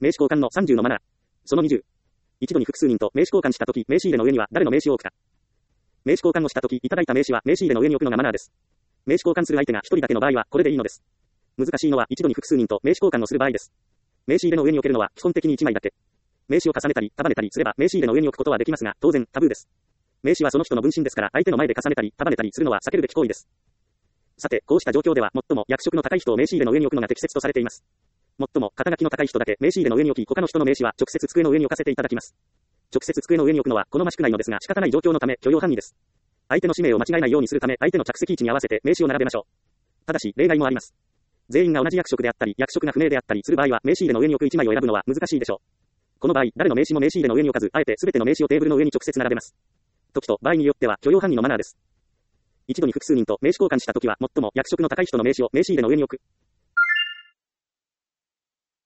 名刺交換の30のマナー。その20。一度に複数人と名刺交換したとき、名刺入れの上には誰の名刺を置くか。名刺交換をしたとき、いただいた名刺は名刺入れの上に置くのがマナーです。名刺交換する相手が一人だけの場合はこれでいいのです。難しいのは一度に複数人と名刺交換をする場合です。名刺入れの上に置けるのは基本的に1枚だけ。名刺を重ねたり束ねたりすれば名刺入れの上に置くことはできますが、当然タブーです。名刺はその人の分身ですから、相手の前で重ねたり束ねたりするのは避けるべき行為です。さて、こうした状況では最も役職の高い人を名刺入れの上に置くのが適切とされています。最も肩書きの高い人だけ名刺入れの上に置き、他の人の名刺は直接机の上に置かせていただきます。直接机の上に置くのは好ましくないのですが仕方ない状況のため許容範囲です。相手の氏名を間違えないようにするため、相手の着席位置に合わせて名刺を並べましょう。ただし例外もあります。全員が同じ役職であったり、役職が不明であったりする場合は名刺入れの上に置く1枚を選ぶのは難しいでしょう。この場合、誰の名刺も名刺入れの上に置かず、あえて全ての名刺をテーブルの上に直接並べます。時と場合によっては許容範囲のマナーです。一度に複数人と名刺交換したときは、最も役職の高い人の名刺を名刺入れの上に置く。